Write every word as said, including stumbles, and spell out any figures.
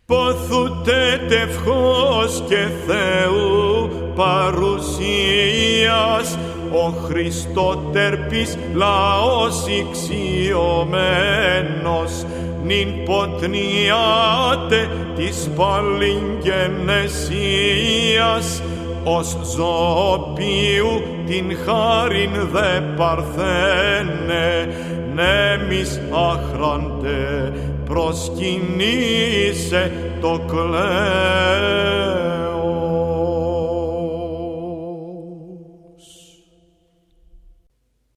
Ποθούτε τευχός και Θεού παρουσίας, ο Χριστότερπης λαός ηξιωμένος, νυν ποτνιάτε της παλιγγενεσίας, ως ζωοποιού την χάριν δε παρθένε, νέμις άχραντε προσκυνήσε το κλαίον.